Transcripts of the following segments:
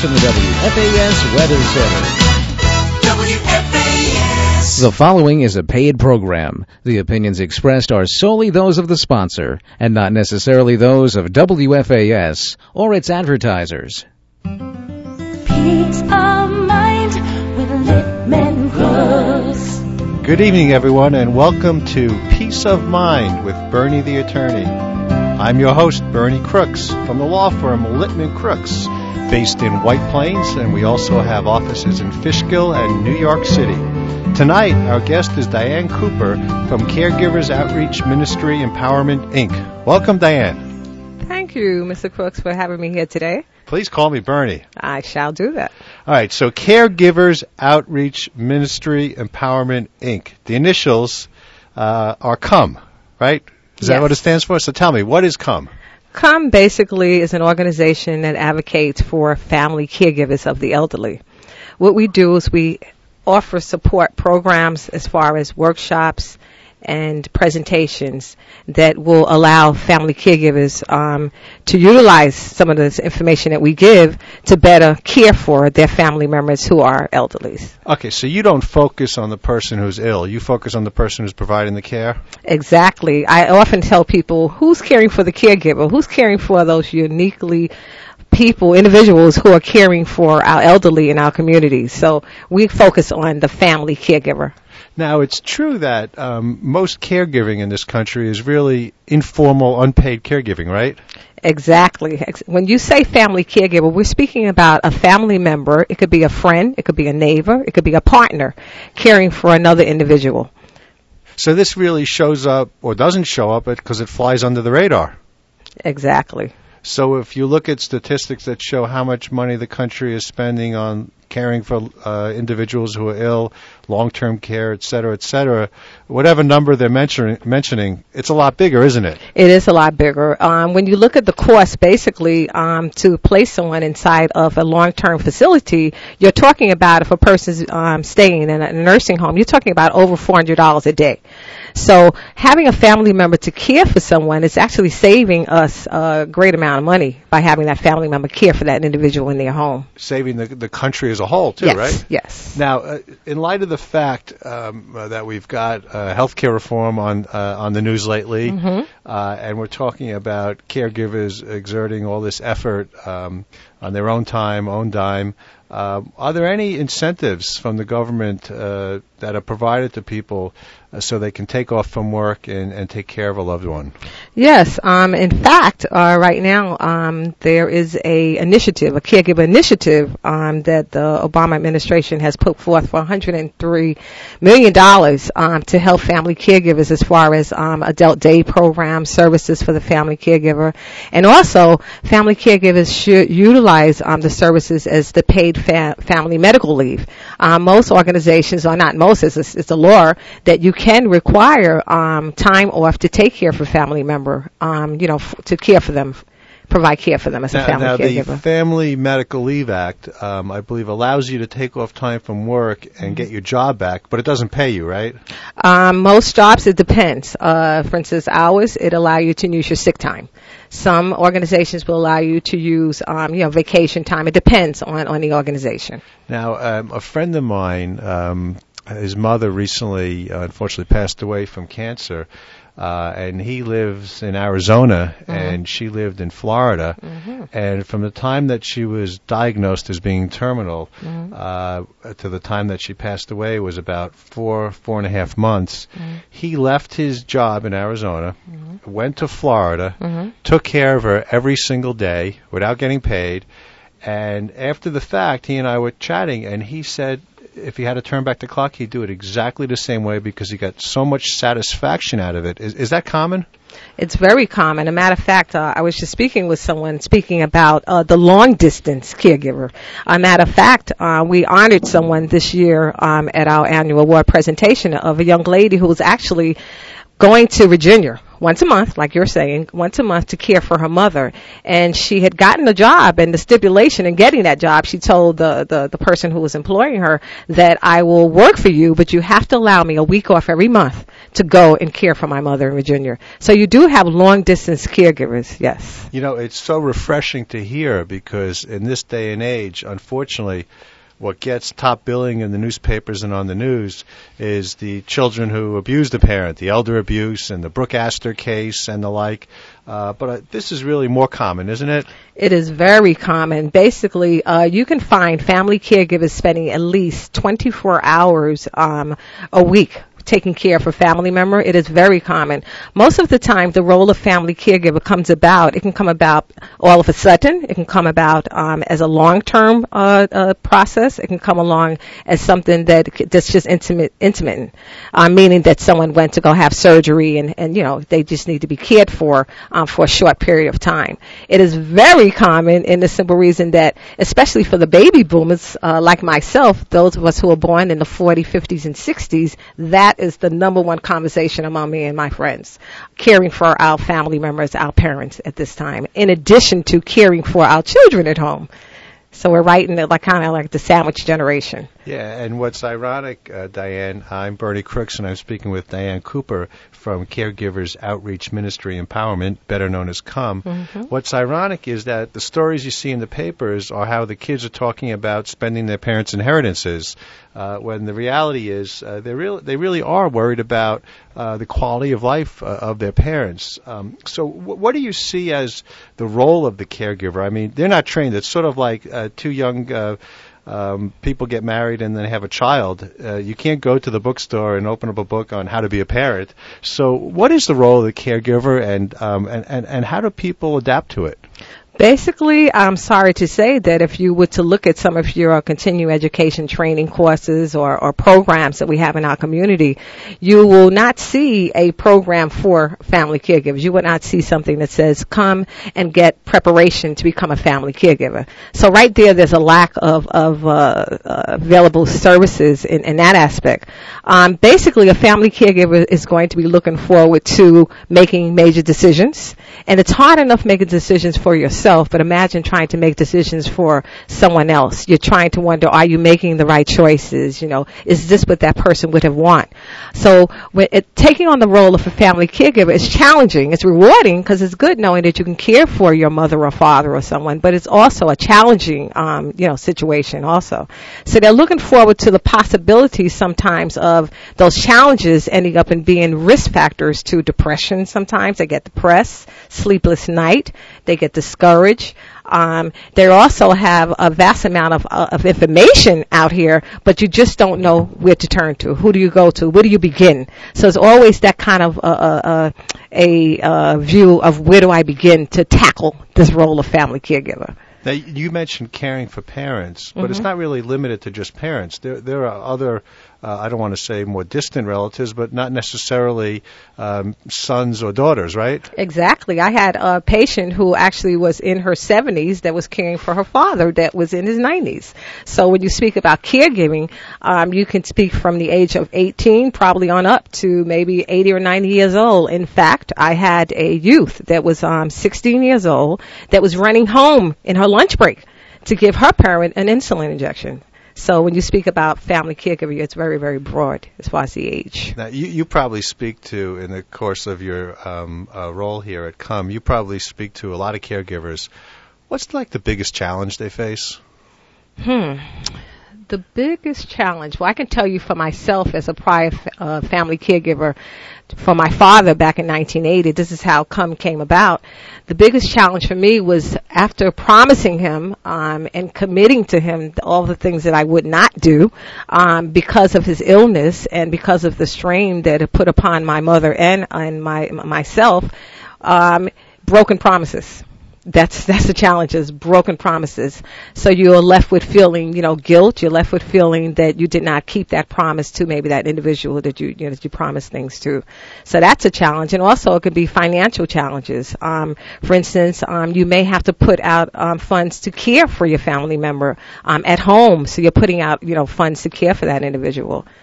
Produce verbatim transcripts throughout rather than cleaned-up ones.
from the W F A S Weather Center. W F A S. The following is a paid program. The opinions expressed are solely those of the sponsor and not necessarily those of W F A S or its advertisers. Peace of mind with Littman Crooks. Good evening, everyone, and welcome to Peace of Mind with Bernie the Attorney. I'm your host, Bernie Crooks, from the law firm Littman Crooks, based in White Plains, and we also have offices in Fishkill and New York City. Tonight, our guest is Diane Cooper from Caregivers Outreach Ministry Empowerment, Incorporated. Welcome, Diane. Thank you, Mister Crooks, for having me here today. Please call me Bernie. I shall do that. All right, so Caregivers Outreach Ministry Empowerment, Incorporated. The initials uh, are COME, right? Is Yes. that what it stands for? So tell me, what is COME? COME basically is an organization that advocates for family caregivers of the elderly. What we do is we offer support programs as far as workshops and presentations that will allow family caregivers um, to utilize some of this information that we give to better care for their family members who are elderly. Okay, so you don't focus on the person who's ill. You focus on the person who's providing the care? Exactly. I often tell people, who's caring for the caregiver? Who's caring for those uniquely people, individuals who are caring for our elderly in our communities? So we focus on the family caregiver. Now, it's true that um, most caregiving in this country is really informal, unpaid caregiving, right? Exactly. When you say family caregiver, we're speaking about a family member. It could be a friend, it could be a neighbor, it could be a partner caring for another individual. So this really shows up, or doesn't show up, because it flies under the radar. Exactly. So if you look at statistics that show how much money the country is spending on caring for uh, individuals who are ill, long-term care, et cetera, et cetera, whatever number they're mention- mentioning, it's a lot bigger, isn't it? It is a lot bigger. Um, when you look at the cost, basically, um, to place someone inside of a long-term facility, you're talking about, if a person's um, staying in a nursing home, you're talking about over four hundred dollars a day. So having a family member to care for someone is actually saving us a great amount of money by having that family member care for that individual in their home. Saving the, the country as a whole, too, yes, right? Yes. Now, uh, in light of the fact um, uh, that we've got uh, healthcare reform on uh, on the news lately, Mm-hmm. uh, and we're talking about caregivers exerting all this effort um, on their own time, own dime, uh, are there any incentives from the government uh, that are provided to people uh, so they can take off from work and, and take care of a loved one? Yes. Um, in fact, uh, right now um, there is a initiative, a caregiver initiative um, that the Obama administration has put forth for one hundred three million dollars um, to help family caregivers as far as um, adult day programs, services for the family caregiver, and also family caregivers should utilize um, the services as the paid fa- family medical leave. Um, most organizations, or not most, it's a, it's a law that you can require um, time off to take care of a family member, um, you know, f- to care for them, provide care for them as now, a family now caregiver. the Family Medical Leave Act, um, I believe, allows you to take off time from work and Mm-hmm. get your job back, but it doesn't pay you, right? Um, most jobs, it depends. Uh, for instance, ours, it allow you to use your sick time. Some organizations will allow you to use, um, you know, vacation time. It depends on, on the organization. Now, um, a friend of mine, um, his mother recently, uh, unfortunately, passed away from cancer, uh, and he lives in Arizona, Mm-hmm. and she lived in Florida. Mm-hmm. And from the time that she was diagnosed as being terminal Mm-hmm. uh, to the time that she passed away was about four, four and a half months. Mm-hmm. He left his job in Arizona, Mm-hmm. went to Florida, Mm-hmm. took care of her every single day without getting paid. And after the fact, he and I were chatting, and he said if he had to turn back the clock, he'd do it exactly the same way because he got so much satisfaction out of it. Is, is that common? It's very common. A matter of fact, uh, I was just speaking with someone speaking about uh, the long-distance caregiver. A matter of fact, uh, we honored someone this year um, at our annual award presentation of a young lady who was actually going to Virginia once a month, like you're saying, once a month to care for her mother. And she had gotten a job, and the stipulation in getting that job, she told the, the, the person who was employing her that I will work for you, but you have to allow me a week off every month to go and care for my mother in Virginia. So you do have long-distance caregivers, yes. You know, it's so refreshing to hear, because in this day and age, unfortunately, what gets top billing in the newspapers and on the news is the children who abuse the parent, the elder abuse and the Brooke Astor case and the like. Uh, but uh, this is really more common, isn't it? It is very common. Basically, uh, you can find family caregivers spending at least twenty-four hours um, a week taking care of a family member. It is very common. Most of the time, the role of family caregiver comes about. It can come about all of a sudden. It can come about um, as a long-term uh, uh, process. It can come along as something that that's just intimate, intimate, uh, meaning that someone went to go have surgery and, and you know they just need to be cared for um, for a short period of time. It is very common in the simple reason that, especially for the baby boomers uh, like myself, those of us who were born in the forties, fifties, and sixties, that is the number one conversation among me and my friends, caring for our family members, our parents at this time, in addition to caring for our children at home. So we're right in it, like kind of like the sandwich generation. Yeah, and what's ironic, uh, Diane, I'm Bernie Crooks, and I'm speaking with Diane Cooper from Caregivers Outreach Ministry Empowerment, better known as COME. Mm-hmm. What's ironic is that the stories you see in the papers are how the kids are talking about spending their parents' inheritances, uh, when the reality is uh, they really they really are worried about uh, the quality of life uh, of their parents. Um, so w- what do you see as the role of the caregiver? I mean, they're not trained. It's sort of like uh, two young uh, um, people get married and then have a child. Uh, you can't go to the bookstore and open up a book on how to be a parent. So what is the role of the caregiver, and um, and, and, and how do people adapt to it? Basically, I'm sorry to say that if you were to look at some of your continuing education training courses or, or programs that we have in our community, you will not see a program for family caregivers. You will not see something that says come and get preparation to become a family caregiver. So right there, there's a lack of, of uh, uh, available services in, in that aspect. Um, basically, a family caregiver is going to be looking forward to making major decisions, and it's hard enough making decisions for yourself. But imagine trying to make decisions for someone else. You're trying to wonder, are you making the right choices? You know, is this what that person would have want? So when it, taking on the role of a family caregiver is challenging. It's rewarding because it's good knowing that you can care for your mother or father or someone, but it's also a challenging, um, you know, situation also. So they're looking forward to the possibilities sometimes of those challenges ending up in being risk factors to depression sometimes. They get depressed, sleepless night, they get discouraged. Um, they also have a vast amount of, uh, of information out here, but you just don't know where to turn to. Who do you go to? Where do you begin? So it's always that kind of uh, uh, a uh, view of where do I begin to tackle this role of family caregiver. Now, you mentioned caring for parents, but mm-hmm. it's not really limited to just parents. There, there are other, uh, I don't want to say more distant relatives, but not necessarily um, sons or daughters, right? Exactly. I had a patient who actually was in her seventies that was caring for her father that was in his nineties. So when you speak about caregiving, um, you can speak from the age of eighteen, probably on up to maybe eighty or ninety years old. In fact, I had a youth that was um, sixteen years old that was running home in her lunch break to give her parent an insulin injection. So when you speak about family caregiver, it's very, very broad as far as the age. Now, you, you probably speak to, in the course of your um, uh, role here at COME, you probably speak to a lot of caregivers. What's like the biggest challenge they face? Hmm. The biggest challenge, well, I can tell you for myself as a prior uh, family caregiver for my father back in nineteen eighty, this is how COME came about. The biggest challenge for me was after promising him um, and committing to him all the things that I would not do um, because of his illness and because of the strain that it put upon my mother and, and my myself, um, broken promises. That's that's the challenge, is broken promises. So you're left with feeling, you know, guilt. You're left with feeling that you did not keep that promise to maybe that individual that you, you know, that you promised things to. So that's a challenge. And also it could be financial challenges. Um, for instance, um, you may have to put out um, funds to care for your family member um, at home. So you're putting out, you know, funds to care for that individual.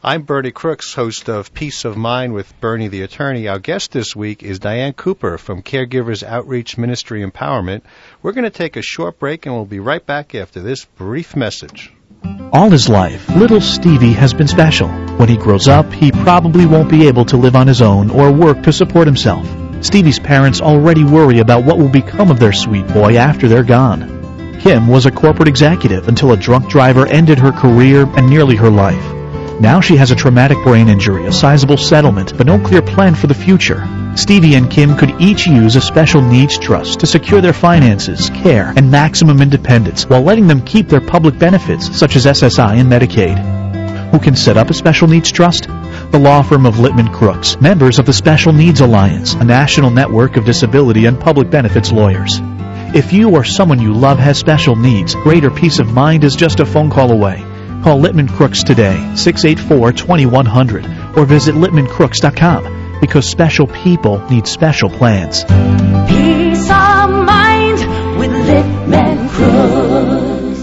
I'm Bernie Crooks, host of Peace of Mind with Bernie the Attorney. Our guest this week is Diane Cooper from Caregivers Outreach Ministry Empowerment. We're going to take a short break, and we'll be right back after this brief message. All his life, little Stevie has been special. When he grows up, he probably won't be able to live on his own or work to support himself. Stevie's parents already worry about what will become of their sweet boy after they're gone. Kim was a corporate executive until a drunk driver ended her career and nearly her life. Now she has a traumatic brain injury, a sizable settlement, but no clear plan for the future. Stevie and Kim could each use a special needs trust to secure their finances, care, and maximum independence while letting them keep their public benefits such as S S I and Medicaid. Who can set up a special needs trust? The law firm of Littman Crooks, members of the Special Needs Alliance, a national network of disability and public benefits lawyers. If you or someone you love has special needs, greater peace of mind is just a phone call away. Call Littman Crooks today, six eight four, two one zero zero, or visit littman crooks dot com, because special people need special plans. Peace of mind with Littman Crooks.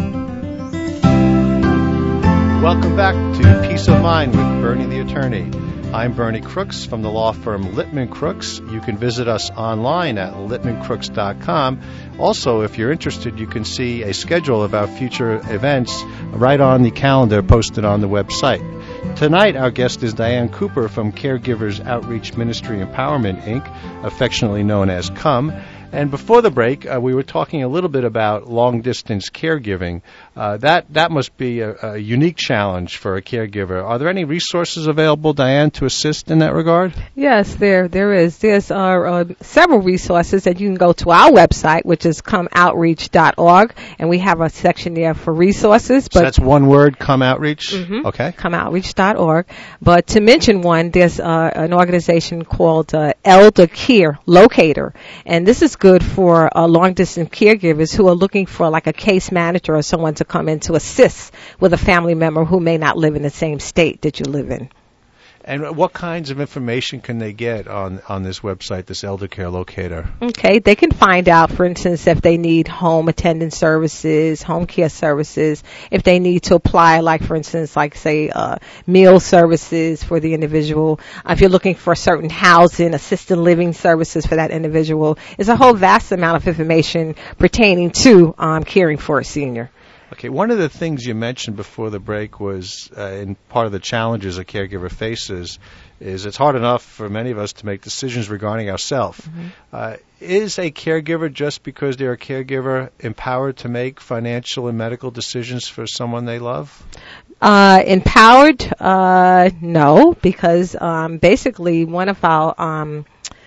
Welcome back to Peace of Mind with Bernie the Attorney. I'm Bernie Crooks from the law firm Littman Crooks. You can visit us online at littman crooks dot com. Also, if you're interested, you can see a schedule of our future events right on the calendar posted on the website. Tonight, our guest is Diane Cooper from Caregivers Outreach Ministry Empowerment, Incorporated, affectionately known as C U M. And before the break, uh, we were talking a little bit about long-distance caregiving. Uh, that that must be a, a unique challenge for a caregiver. Are there any resources available, Diane, to assist in that regard? Yes, there there is. There's uh, uh, several resources that you can go to our website, which is come outreach dot org, and we have a section there for resources. But so that's one word, Come Outreach? Mm-hmm. Okay. come outreach dot org. But to mention one, there's uh, an organization called uh, Elder Care Locator, and this is good for uh, long-distance caregivers who are looking for like a case manager or someone to come in to assist with a family member who may not live in the same state that you live in. And what kinds of information can they get on, on this website, this Elder Care Locator? Okay, they can find out, for instance, if they need home attendant services, home care services, if they need to apply, like, for instance, like, say, uh, meal services for the individual. Uh, if you're looking for certain housing, assisted living services for that individual, it's a whole vast amount of information pertaining to um, caring for a senior. Okay, one of the things you mentioned before the break was, uh, in part of the challenges a caregiver faces, is it's hard enough for many of us to make decisions regarding ourselves. Mm-hmm. Uh, is a caregiver, just because they're a caregiver, empowered to make financial and medical decisions for someone they love? Uh, empowered? Uh, no, because um, basically one of our um,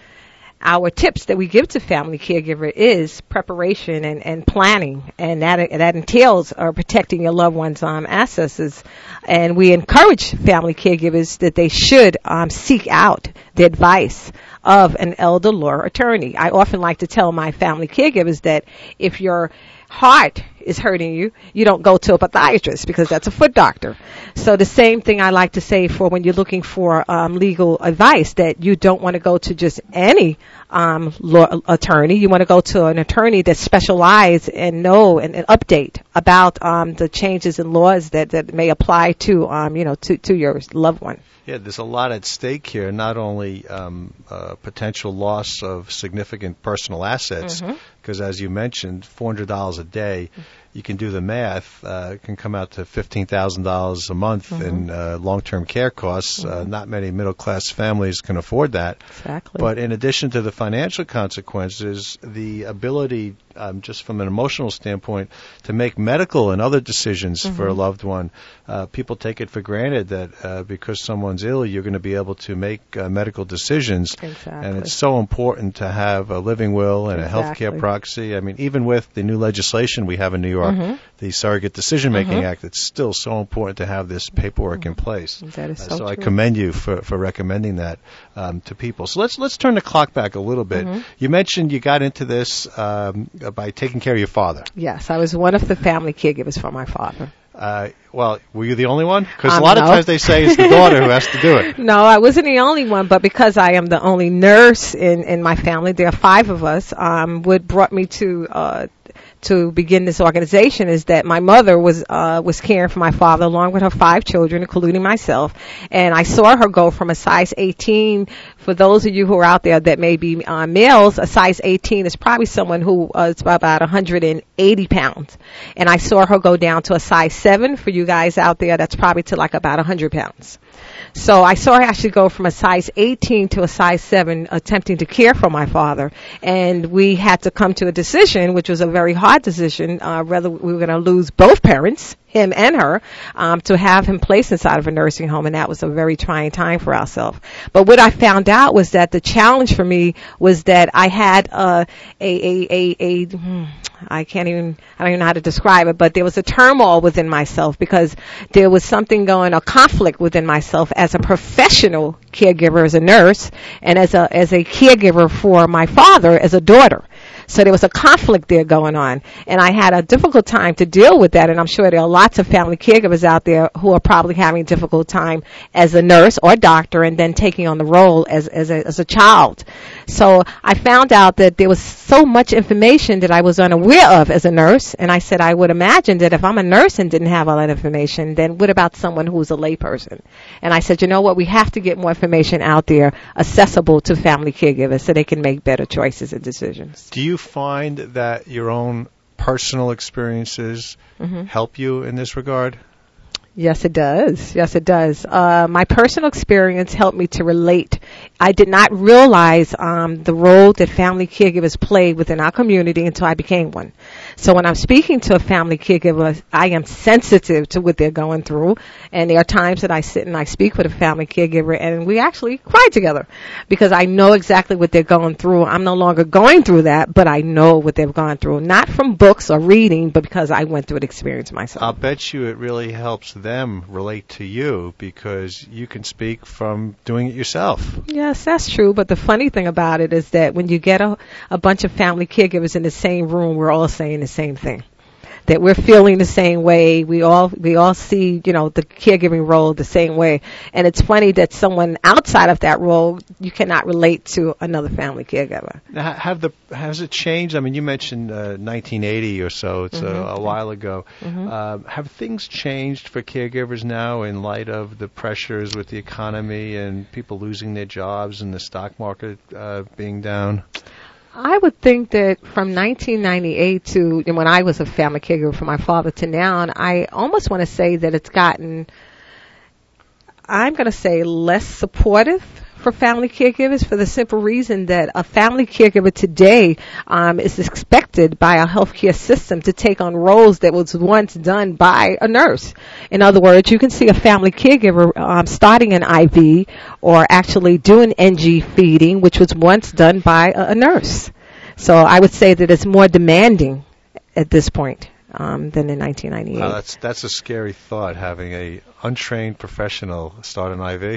Our tips that we give to family caregiver is preparation and, and planning, and that that entails uh, protecting your loved one's um, assets. And we encourage family caregivers that they should um, seek out the advice of an elder law attorney. I often like to tell my family caregivers that if your heart is hurting you, you don't go to a podiatrist, because that's a foot doctor. So the same thing I like to say for when you're looking for um, legal advice, that you don't want to go to just any um, law attorney. You want to go to an attorney that specializes and know and, and update about um, the changes in laws that, that may apply to um, you know to, to your loved one. Yeah, there's a lot at stake here, not only um, uh, potential loss of significant personal assets, because mm-hmm. as you mentioned, four hundred dollars a day, you can do the math, uh, it can come out to fifteen thousand dollars a month mm-hmm. in uh, long-term care costs. Mm-hmm. Uh, not many middle-class families can afford that. Exactly. But in addition to the financial consequences, the ability, um, just from an emotional standpoint, to make medical and other decisions mm-hmm. for a loved one, uh, people take it for granted that uh, because someone's ill, you're going to be able to make uh, medical decisions. Exactly. And it's so important to have a living will and exactly. a health care proxy. I mean, even with the new legislation we have in New York, Mm-hmm. the Surrogate Decision-Making mm-hmm. Act, it's still so important to have this paperwork mm-hmm. in place. That is so uh, so true. I commend you for, for recommending that um, to people. So let's let's turn the clock back a little bit. Mm-hmm. You mentioned you got into this um, by taking care of your father. Yes, I was one of the family caregivers for my father. Uh, well, were you the only one? Because um, a lot no. of times they say it's the daughter who has to do it. No, I wasn't the only one, but because I am the only nurse in, in my family, there are five of us, um, what brought me to uh, to begin this organization is that my mother was uh, was caring for my father along with her five children, including myself, and I saw her go from a size eighteen. For those of you who are out there that may be uh, males, a size eighteen is probably someone who uh, is about one hundred eighty pounds, and I saw her go down to a size seven. For you guys out there, that's probably to like about one hundred pounds. So I saw her actually go from a size eighteen to a size seven, attempting to care for my father. And we had to come to a decision, which was a very hard decision, uh, whether we were going to lose both parents, him and her, um, to have him placed inside of a nursing home. And that was a very trying time for ourselves. But what I found out was that the challenge for me was that I had uh, a, a, a, a, hmm, I can't even, I don't even know how to describe it, but there was a turmoil within myself because there was something going, a conflict within myself as a professional caregiver, as a nurse, and as a, as a caregiver for my father as a daughter. So there was a conflict there going on, and I had a difficult time to deal with that, and I'm sure there are lots of family caregivers out there who are probably having a difficult time as a nurse or doctor and then taking on the role as, as, a, as a child. So I found out that there was so much information that I was unaware of as a nurse, and I said I would imagine that if I'm a nurse and didn't have all that information, then what about someone who's a layperson? And I said, you know what, we have to get more information out there accessible to family caregivers so they can make better choices and decisions. Do you find that your own personal experiences mm-hmm. help you in this regard? Yes, it does. Yes, it does. Uh, my personal experience helped me to relate. I did not realize um, the role that family caregivers play within our community until I became one. So when I'm speaking to a family caregiver, I am sensitive to what they're going through. And there are times that I sit and I speak with a family caregiver and we actually cry together because I know exactly what they're going through. I'm no longer going through that, but I know what they've gone through. Not from books or reading, but because I went through the experience myself. I'll bet you it really helps them relate to you because you can speak from doing it yourself. Yes, that's true. But the funny thing about it is that when you get a, a bunch of family caregivers in the same room, we're all saying the same thing. That we're feeling the same way. We all we all see, you know, the caregiving role the same way. And it's funny that someone outside of that role, you cannot relate to another family caregiver. Now, have the has it changed? I mean, you mentioned uh, nineteen eighty or so. It's mm-hmm. a, a while ago. Mm-hmm. Uh, have things changed for caregivers now in light of the pressures with the economy and people losing their jobs and the stock market uh, being down? I would think that from nineteen ninety-eight to when I was a family caregiver for my father to now, and I almost want to say that it's gotten, I'm going to say, less supportive for family caregivers for the simple reason that a family caregiver today um, is expected by our healthcare system to take on roles that was once done by a nurse. In other words, you can see a family caregiver um, starting an I V or actually doing N G feeding, which was once done by a, a nurse. So I would say that it's more demanding at this point um, than in nineteen ninety-eight. Wow, that's that's a scary thought, having a untrained professional start an I V.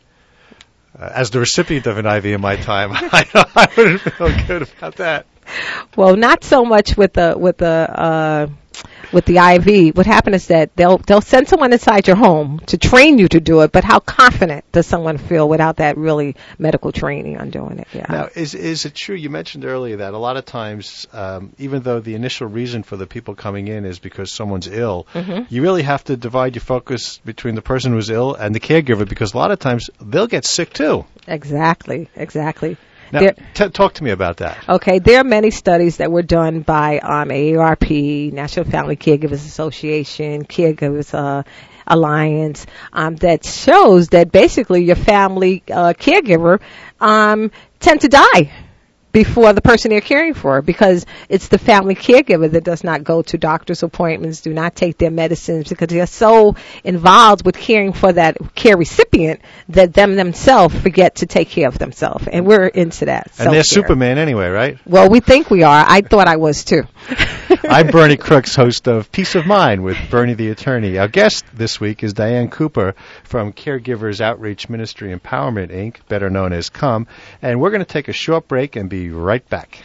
Uh, as the recipient of an I V in my time, I, I wouldn't feel good about that. Well, not so much with the with the uh, with the I V. What happened is that they'll they'll send someone inside your home to train you to do it. But how confident does someone feel without that really medical training on doing it? Yeah. Now, is is it true? You mentioned earlier that a lot of times, um, even though the initial reason for the people coming in is because someone's ill, mm-hmm. you really have to divide your focus between the person who's ill and the caregiver because a lot of times they'll get sick too. Exactly. Exactly. Now, there, t- talk to me about that. Okay, there are many studies that were done by um, A A R P, National Family Caregivers Association, Caregivers uh, Alliance, um, that shows that basically your family uh, caregiver um, tend to die before the person they're caring for because it's the family caregiver that does not go to doctor's appointments, do not take their medicines because they're so involved with caring for that care recipient that them themselves forget to take care of themselves. And we're into that. And they're Superman anyway, right? Well, we think we are. I thought I was too. I'm Bernie Crooks, host of Peace of Mind with Bernie the Attorney. Our guest this week is Diane Cooper from Caregivers Outreach Ministry Empowerment, Incorporated, better known as COME. And we're going to take a short break and be right back.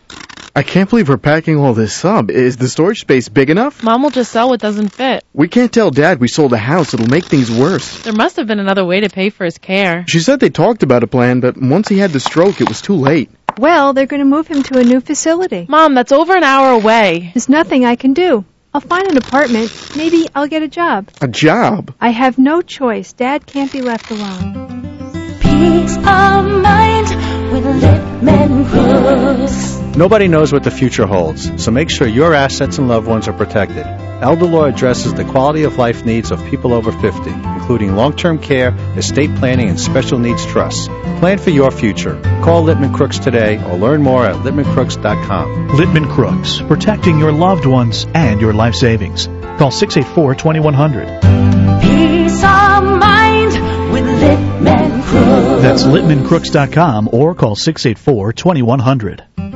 I can't believe we're packing all this up. Is the storage space big enough? Mom will just sell what doesn't fit. We can't tell Dad we sold a house. It'll make things worse. There must have been another way to pay for his care. She said they talked about a plan, but once he had the stroke, it was too late. Well, they're going to move him to a new facility. Mom, that's over an hour away. There's nothing I can do. I'll find an apartment. Maybe I'll get a job. A job? I have no choice. Dad can't be left alone. Peace of mind with Lipman Crooks. Nobody knows what the future holds, so make sure your assets and loved ones are protected. Elder Law addresses the quality of life needs of people over fifty, including long-term care, estate planning, and special needs trusts. Plan for your future. Call Lipman Crooks today or learn more at Lipman Crooks dot com. Lipman Crooks, protecting your loved ones and your life savings. Call six eight four, two one zero zero. Peace of mind with Lipman Crooks. That's Lipman Crooks dot com or call six eight four, two one zero zero.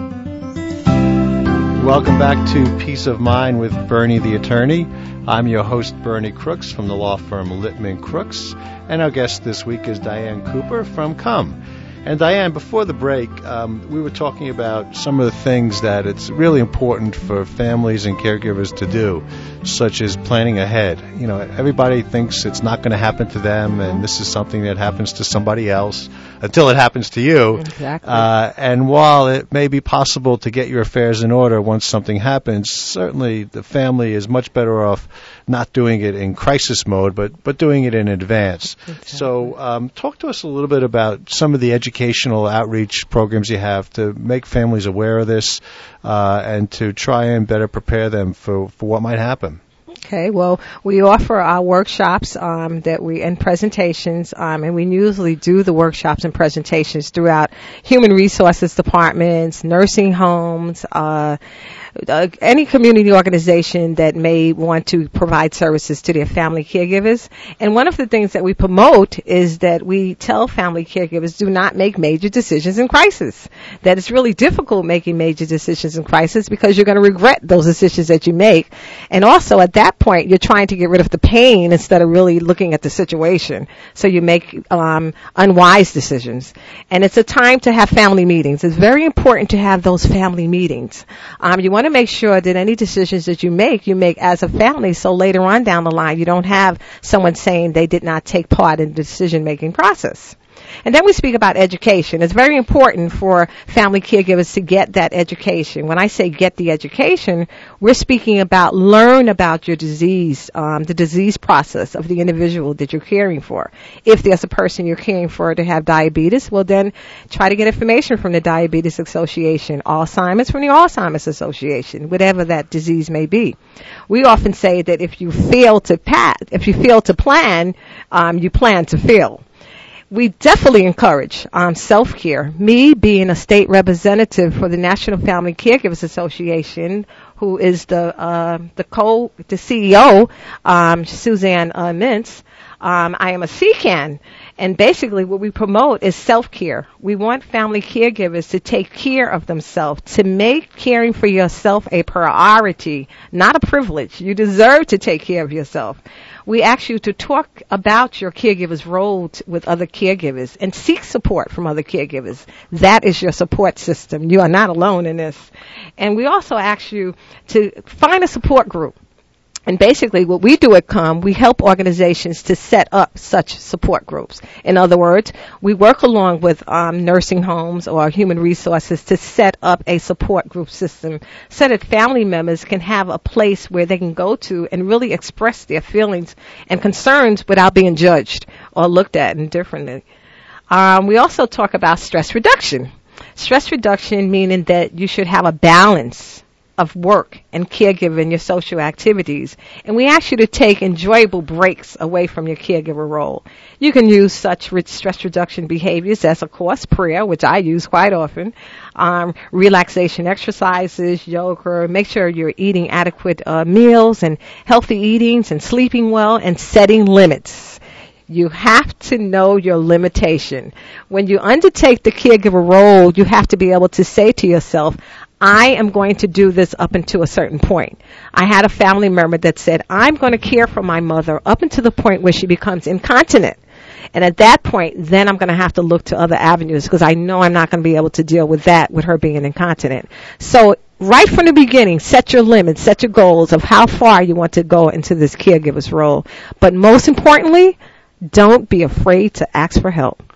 Welcome back to Peace of Mind with Bernie the Attorney. I'm your host, Bernie Crooks, from the law firm Lipman Crooks, and our guest this week is Diane Cooper from Come. And Diane, before the break, um, we were talking about some of the things that it's really important for families and caregivers to do, such as planning ahead. You know, everybody thinks it's not going to happen to them, and this is something that happens to somebody else until it happens to you. Exactly. Uh, and while it may be possible to get your affairs in order once something happens, certainly the family is much better off not doing it in crisis mode, but, but doing it in advance. Exactly. So um, talk to us a little bit about some of the educational outreach programs you have to make families aware of this uh, and to try and better prepare them for, for what might happen. Okay, well, we offer our workshops um, that we and presentations, um, and we usually do the workshops and presentations throughout human resources departments, nursing homes, uh, uh, any community organization that may want to provide services to their family caregivers. And one of the things that we promote is that we tell family caregivers do not make major decisions in crisis. That it's really difficult making major decisions in crisis because you're going to regret those decisions that you make. And also at that point, you're trying to get rid of the pain instead of really looking at the situation. So you make um, unwise decisions. And it's a time to have family meetings. It's very important to have those family meetings. Um, you want to make sure that any decisions that you make, you make as a family, so later on down the line, you don't have someone saying they did not take part in the decision-making process. And then we speak about education. It's very important for family caregivers to get that education. When I say get the education, we're speaking about learn about your disease, um, the disease process of the individual that you're caring for. If there's a person you're caring for to have diabetes, well then try to get information from the Diabetes Association, Alzheimer's from the Alzheimer's Association, whatever that disease may be. We often say that if you fail to pat, if you fail to plan, um, you plan to fail. We definitely encourage um, self-care. Me being a state representative for the National Family Caregivers Association, who is the uh, the co the C E O, um, Suzanne uh, Mintz. Um, I am a C C A N, and basically what we promote is self-care. We want family caregivers to take care of themselves, to make caring for yourself a priority, not a privilege. You deserve to take care of yourself. We ask you to talk about your caregiver's role t- with other caregivers and seek support from other caregivers. That is your support system. You are not alone in this. And we also ask you to find a support group. And basically what we do at COME, we help organizations to set up such support groups. In other words, we work along with um, nursing homes or human resources to set up a support group system so that family members can have a place where they can go to and really express their feelings and concerns without being judged or looked at indifferently. Um, we also talk about stress reduction. Stress reduction meaning that you should have a balance of work and caregiving and your social activities. And we ask you to take enjoyable breaks away from your caregiver role. You can use such re- stress reduction behaviors as, of course, prayer, which I use quite often, um, relaxation exercises, yoga, make sure you're eating adequate uh, meals and healthy eatings and sleeping well and setting limits. You have to know your limitation. When you undertake the caregiver role, you have to be able to say to yourself, I am going to do this up until a certain point. I had a family member that said, I'm going to care for my mother up until the point where she becomes incontinent. And at that point, then I'm going to have to look to other avenues because I know I'm not going to be able to deal with that with her being incontinent. So right from the beginning, set your limits, set your goals of how far you want to go into this caregiver's role. But most importantly, don't be afraid to ask for help.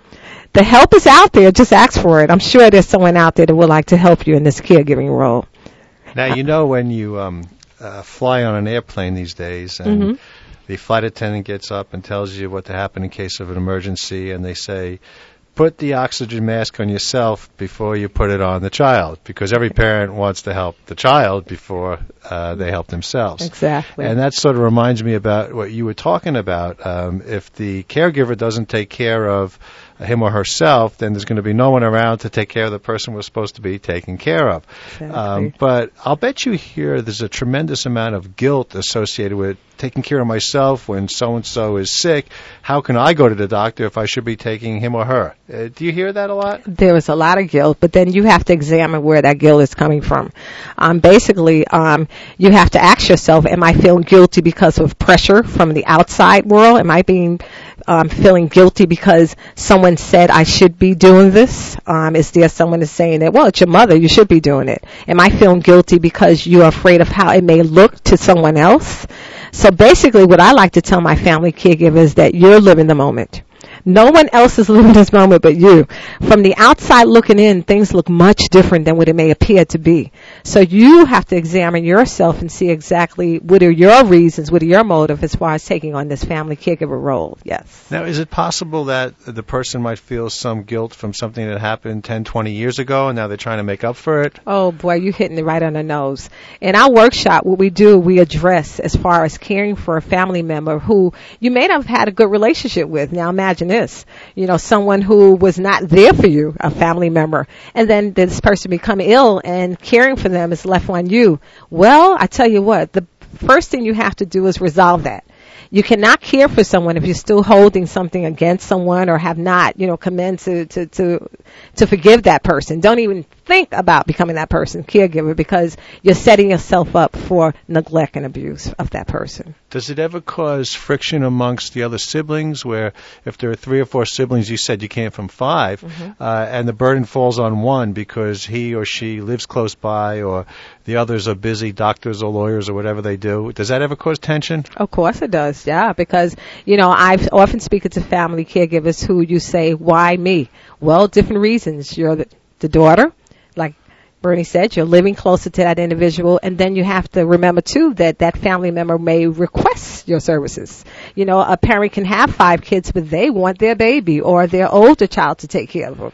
the help is out there. Just ask for it. I'm sure there's someone out there that would like to help you in this caregiving role. Now, you know when you um, uh, fly on an airplane these days and Mm-hmm. the flight attendant gets up and tells you what to happen in case of an emergency, and they say, put the oxygen mask on yourself before you put it on the child, because every parent wants to help the child before uh, they help themselves. Exactly. And that sort of reminds me about what you were talking about. Um, if the caregiver doesn't take care of him or herself, then there's going to be no one around to take care of the person we're supposed to be taking care of. Exactly. Um, but I'll bet you here there's a tremendous amount of guilt associated with taking care of myself when so-and-so is sick. How can I go to the doctor if I should be taking him or her? Uh, do you hear that a lot? There is a lot of guilt, but then you have to examine where that guilt is coming from. Um, basically, um, you have to ask yourself, am I feeling guilty because of pressure from the outside world? Am I being um, feeling guilty because someone said I should be doing this? Um, is there someone that's saying that, well, it's your mother, you should be doing it? Am I feeling guilty because you're afraid of how it may look to someone else? So basically what I like to tell my family caregivers is that you're living the moment. No one else is living this moment but you. From the outside looking in, things look much different than what it may appear to be. So you have to examine yourself and see exactly what are your reasons, what are your motive as far as taking on this family caregiver role. Yes. Now, is it possible that the person might feel some guilt from something that happened ten, twenty years ago, and now they're trying to make up for it? Oh, boy, you're hitting it right on the nose. In our workshop, what we do, we address as far as caring for a family member who you may not have had a good relationship with. Now, imagine this, you know, someone who was not there for you, a family member, and then this person become ill and caring for them is left on you. Well, I tell you what, the first thing you have to do is resolve that. You cannot care for someone if you're still holding something against someone or have not, you know, come in to, to, to, to forgive that person. Don't even think about becoming that person, caregiver, because you're setting yourself up for neglect and abuse of that person. Does it ever cause friction amongst the other siblings where if there are three or four siblings, you said you came from five, mm-hmm. uh, and the burden falls on one because he or she lives close by or the others are busy doctors or lawyers or whatever they do? Does that ever cause tension? Of course it does, yeah, because, you know, I've often speak to family caregivers who you say, why me? Well, different reasons. You're the, the daughter, like Bernie said, you're living closer to that individual, and then you have to remember, too, that that family member may request your services. You know, a parent can have five kids, but they want their baby or their older child to take care of them.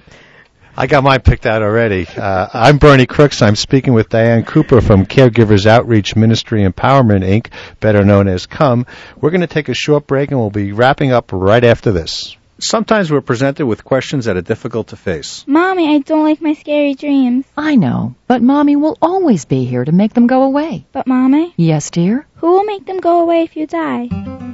I got mine picked out already. Uh, I'm Bernie Crooks. I'm speaking with Diane Cooper from Caregivers Outreach Ministry Empowerment, Incorporated, better known as COME. We're going to take a short break, and we'll be wrapping up right after this. Sometimes we're presented with questions that are difficult to face. Mommy, I don't like my scary dreams. I know, but Mommy will always be here to make them go away. But Mommy? Yes, dear? Who will make them go away if you die?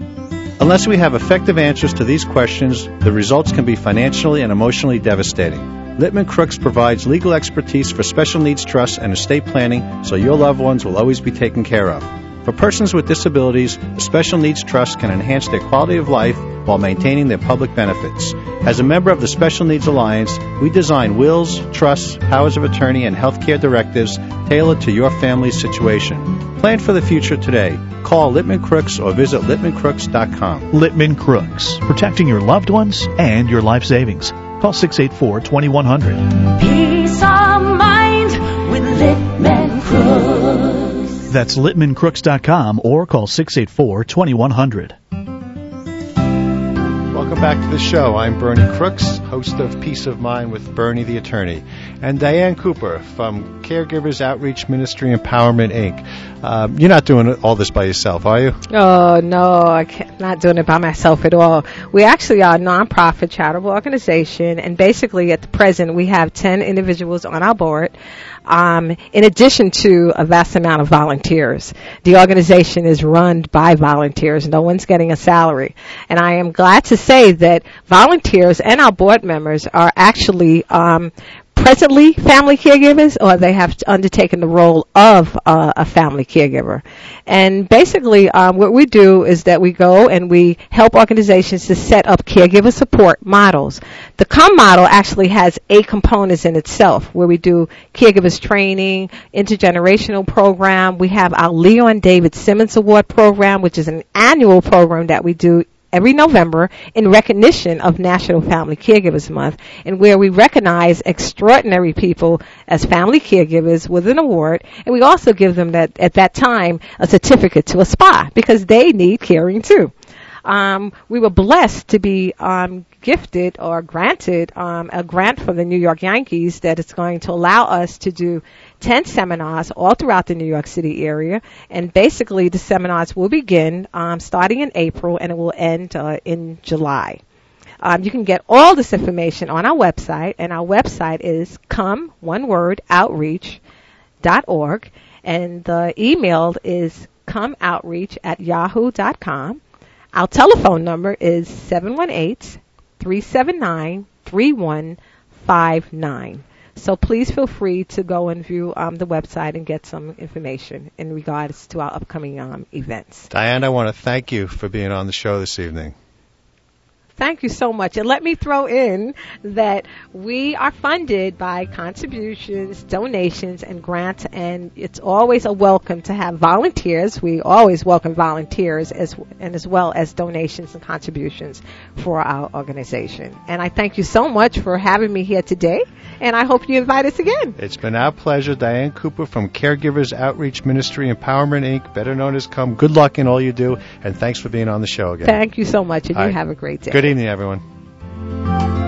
Unless we have effective answers to these questions, the results can be financially and emotionally devastating. Littman Crooks provides legal expertise for special needs trusts and estate planning so your loved ones will always be taken care of. For persons with disabilities, the Special Needs Trust can enhance their quality of life while maintaining their public benefits. As a member of the Special Needs Alliance, we design wills, trusts, powers of attorney, and healthcare directives tailored to your family's situation. Plan for the future today. Call Littman Crooks or visit littman crooks dot com. Littman Crooks, protecting your loved ones and your life savings. Call six eight four, two one zero zero. Peace of mind with Littman Crooks. That's littman crooks dot com or call six eight four, two one zero zero. Welcome back to the show. I'm Bernie Crooks, host of Peace of Mind with Bernie the Attorney, and Diane Cooper from Caregivers Outreach Ministry Empowerment, Incorporated. Um, you're not doing all this by yourself, are you? Oh, no, I can't, not doing it by myself at all. We actually are a nonprofit charitable organization, and basically at the present we have ten individuals on our board, um, in addition to a vast amount of volunteers. The organization is run by volunteers. No one's getting a salary. And I am glad to say that volunteers and our board members are actually um, presently family caregivers, or they have undertaken the role of uh, a family caregiver. And basically um, what we do is that we go and we help organizations to set up caregiver support models. The COME model actually has eight components in itself, where we do caregivers training, intergenerational program. We have our Leon David Simmons Award program, which is an annual program that we do every November in recognition of National Family Caregivers Month, and where we recognize extraordinary people as family caregivers with an award, and we also give them that at that time a certificate to a spa because they need caring too. Um, we were blessed to be um, gifted or granted um, a grant from the New York Yankees that is going to allow us to do ten seminars all throughout the New York City area. And basically the seminars will begin um, starting in April and it will end uh, in July. Um, you can get all this information on our website, and our website is come, one word, outreach dot org, and the email is comeoutreach at yahoo dot com. Our telephone number is seven one eight, three seven nine, three one five nine. So please feel free to go and view um, the website and get some information in regards to our upcoming um, events. Diane, I want to thank you for being on the show this evening. Thank you so much. And let me throw in that we are funded by contributions, donations, and grants, and it's always a welcome to have volunteers. We always welcome volunteers as and as well as donations and contributions for our organization. And I thank you so much for having me here today, and I hope you invite us again. It's been our pleasure. Diane Cooper from Caregivers Outreach Ministry Empowerment, Incorporated, better known as COME. Good luck in all you do, and thanks for being on the show again. Thank you so much, and all you right. have a great day. Good evening, everyone.